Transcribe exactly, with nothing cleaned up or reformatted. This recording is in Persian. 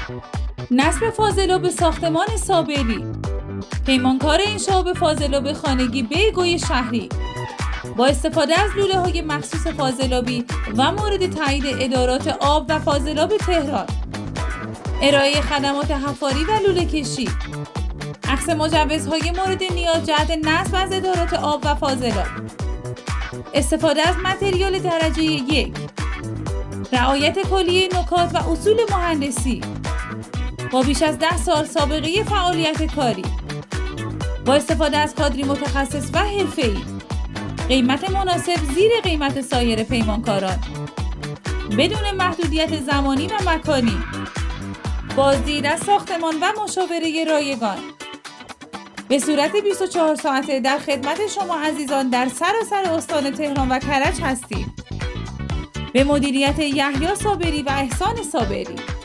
نصب فاضلاب ساختمان صابری. پیمانکار انشاء فاضلاب خانگی بیگوی شهری با استفاده از لوله‌های مخصوص فاضلابی و مورد تایید ادارات آب و فاضلاب تهران. ارائه خدمات حفاری و لوله کشی. اخذ مجوزهای مورد نیاز جهت نصب از ادارات آب و فاضلاب. استفاده از متریال درجه یک. رعایت کلیه نکات و اصول مهندسی. با بیش از ده سال سابقه فعالیت کاری. با استفاده از کادری متخصص و حرفه‌ای. قیمت مناسب زیر قیمت سایر پیمانکاران. بدون محدودیت زمانی و مکانی. بازدید از ساختمان و مشاوره رایگان. به صورت بیست و چهار ساعته در خدمت شما عزیزان در سراسر استان تهران و کرج هستیم. به مدیریت یحیی صابری و احسان صابری.